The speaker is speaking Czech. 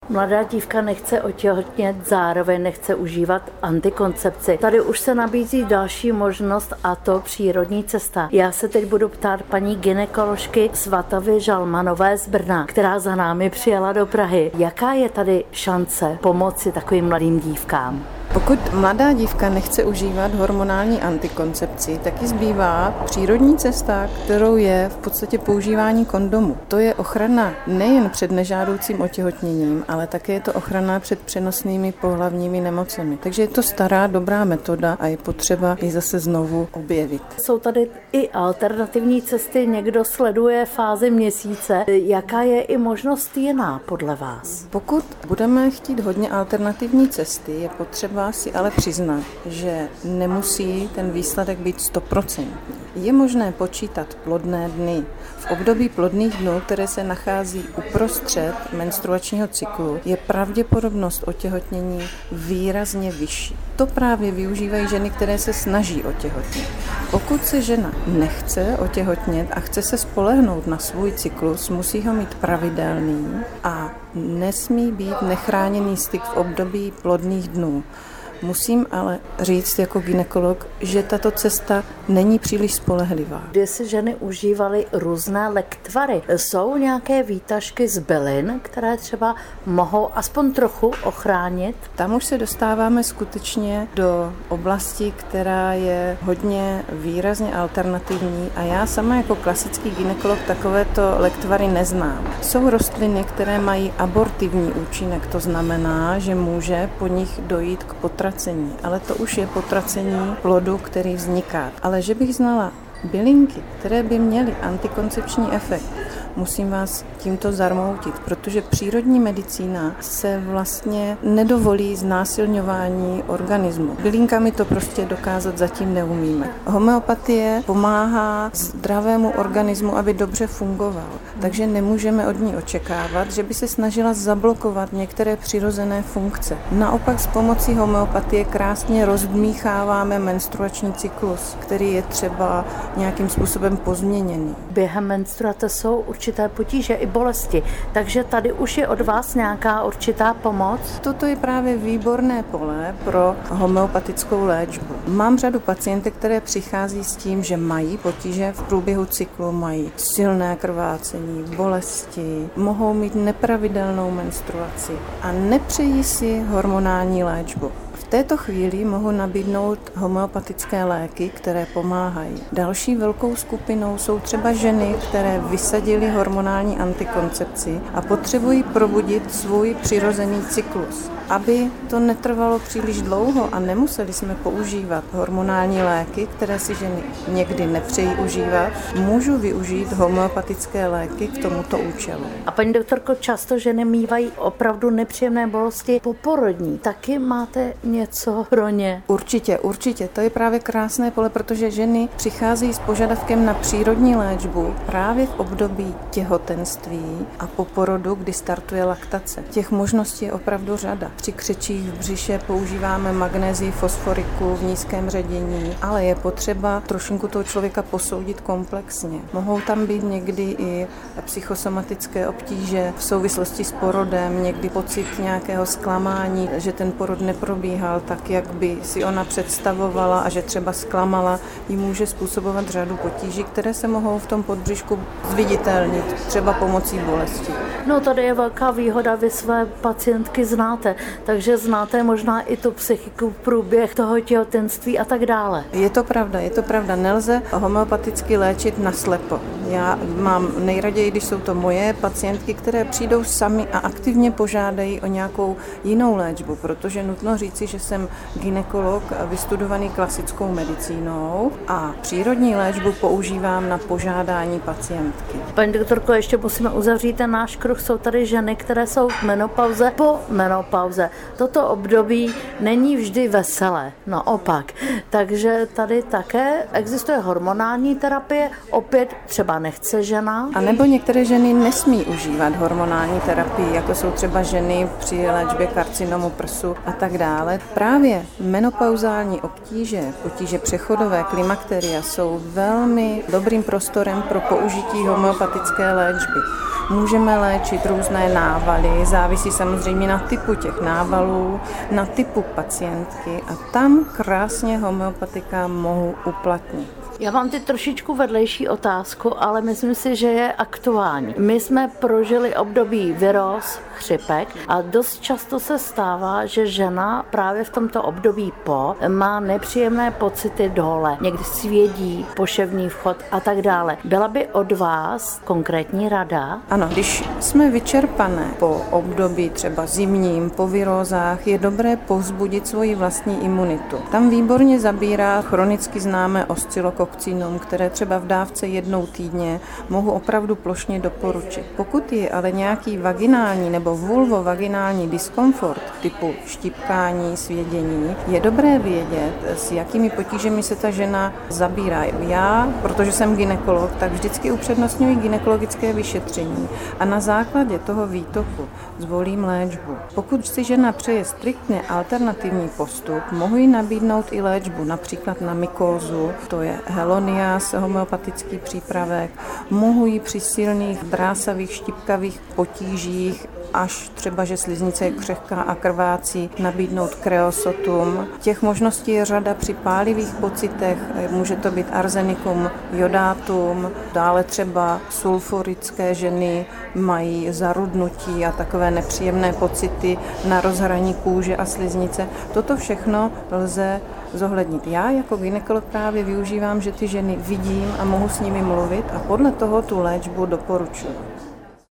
Mladá dívka nechce otěhotnět, zároveň nechce užívat antikoncepci. Tady už se nabízí další možnost, a to přírodní cesta. Já se teď budu ptát paní gynekoložky Svatavy Žalmanové z Brna, která za námi přijela do Prahy. Jaká je tady šance pomoci takovým mladým dívkám? Pokud mladá dívka nechce užívat hormonální antikoncepci, tak jí zbývá přírodní cesta, kterou je v podstatě používání kondomu. To je ochrana nejen před nežádoucím otěhotněním, ale také je to ochrana před přenosnými pohlavními nemocemi. Takže je to stará, dobrá metoda a je potřeba ji zase znovu objevit. Jsou tady i alternativní cesty, někdo sleduje fázi měsíce. Jaká je i možnost jiná podle vás? Pokud budeme chtít hodně alternativní cesty, je potřeba si ale přiznat, že nemusí ten výsledek být 100%. Je možné počítat plodné dny. V období plodných dnů, které se nachází uprostřed menstruačního cyklu, je pravděpodobnost otěhotnění výrazně vyšší. To právě využívají ženy, které se snaží otěhotnět. Pokud se žena nechce otěhotnět a chce se spolehnout na svůj cyklus, musí ho mít pravidelný a nesmí být nechráněný styk v období plodných dnů. Musím ale říct jako gynekolog, že tato cesta není příliš spolehlivá. Kdy si ženy užívaly různé lektvary. Jsou nějaké výtažky z bylin, které třeba mohou aspoň trochu ochránit? Tam už se dostáváme skutečně do oblasti, která je hodně výrazně alternativní a já sama jako klasický gynekolog takovéto lektvary neznám. Jsou rostliny, které mají abortivní účinek, to znamená, že může po nich dojít k potracení, ale to už je potracení plodu, který vzniká. Ale že bych znala bylinky, které by měly antikoncepční efekt, musím vás tímto zarmoutit, protože přírodní medicína se vlastně nedovolí znásilňování organismu. Bylinkami to prostě dokázat zatím neumíme. Homeopatie pomáhá zdravému organismu, aby dobře fungoval. Takže nemůžeme od ní očekávat, že by se snažila zablokovat některé přirozené funkce. Naopak s pomocí homeopatie krásně rozdmícháváme menstruační cyklus, který je třeba nějakým způsobem pozměněný. Během menstruace jsou určité potíže i bolesti, takže tady už je od vás nějaká určitá pomoc? Toto je právě výborné pole pro homeopatickou léčbu. Mám řadu pacientek, které přichází s tím, že mají potíže v průběhu cyklu, mají silné krvácení, bolesti, mohou mít nepravidelnou menstruaci a nepřejí si hormonální léčbu. V této chvíli mohu nabídnout homeopatické léky, které pomáhají. Další velkou skupinou jsou třeba ženy, které vysadily hormonální antikoncepci a potřebují probudit svůj přirozený cyklus. Aby to netrvalo příliš dlouho a nemuseli jsme používat hormonální léky, které si ženy někdy nepřejí užívat, můžu využít homeopatické léky k tomuto účelu. A paní doktorko, často ženy mívají opravdu nepříjemné bolesti poporodní. Taky máte něco pro ně? Určitě. To je právě krásné pole, protože ženy přichází s požadavkem na přírodní léčbu právě v období těhotenství a po porodu, kdy startuje laktace. Těch možností je opravdu řada. Při křečích v břiše používáme magnézii, fosforiku v nízkém ředění, ale je potřeba trošinku toho člověka posoudit komplexně. Mohou tam být někdy i psychosomatické obtíže v souvislosti s porodem, někdy pocit nějakého zklamání, že ten porod neprobíhal tak, jak by si ona představovala a že třeba zklamala, jí může způsobovat řadu potíží, které se mohou v tom podbřišku zviditelnit, třeba pomocí bolesti. No tady je velká výhoda, vy své pacientky znáte, takže znáte možná i tu psychiku, průběh toho těhotenství a tak dále. Je to pravda, nelze homeopaticky léčit naslepo. Já mám nejraději, když jsou to moje pacientky, které přijdou sami a aktivně požádají o nějakou jinou léčbu, protože nutno říci, že jsem gynekolog vystudovaný klasickou medicínou a přírodní léčbu používám na požádání pacientky. Paní doktorko, ještě musíme uzavřít ten náš kruh. Jsou tady ženy, které jsou v menopauze, po menopauze. Toto období není vždy veselé, naopak. Takže tady také existuje hormonální terapie, opět třeba nechce žena. A nebo některé ženy nesmí užívat hormonální terapii, jako jsou třeba ženy při léčbě karcinomu prsu a tak dále. Právě menopauzální potíže přechodové, klimakteria jsou velmi dobrým prostorem pro použití homeopatické léčby. Můžeme léčit různé návaly, závisí samozřejmě na typu těch návalů, na typu pacientky a tam krásně homeopatika mohou uplatnit. Já mám teď trošičku vedlejší otázku, ale myslím si, že je aktuální. My jsme prožili období viróz, chřipek a dost často se stává, že žena právě v tomto období má nepříjemné pocity dole, někdy svědí, poševní vchod a tak dále. Byla by od vás konkrétní rada? Ano, když jsme vyčerpané po období třeba zimním, po virózách, je dobré povzbudit svoji vlastní imunitu. Tam výborně zabírá chronicky známé oscilokokcinum, které třeba v dávce jednou týdně mohu opravdu plošně doporučit. Pokud je ale nějaký vaginální nebo vulvovaginální diskomfort typu štipkání, svědění, je dobré vědět, s jakými potížemi se ta žena zabírá. Já, protože jsem gynekolog, tak vždycky upřednostňuji gynekologické vyšetření a na základě toho výtoku zvolím léčbu. Pokud si žena přeje striktně alternativní postup, mohu jí nabídnout i léčbu, například na mykózu, to je Helonias, homeopatický přípravek, mohu jí při silných drásavých štipkavých potížích, až třeba, že sliznice je křehká a krvácí, nabídnout kreosotum. Těch možností je řada při pálivých pocitech, může to být arzenikum jodatum, dále třeba sulfurické ženy mají zarudnutí a takové nepříjemné pocity na rozhraní kůže a sliznice. Toto všechno lze zohlednit. Já jako gynekolog právě využívám, že ty ženy vidím a mohu s nimi mluvit a podle toho tu léčbu doporučuji.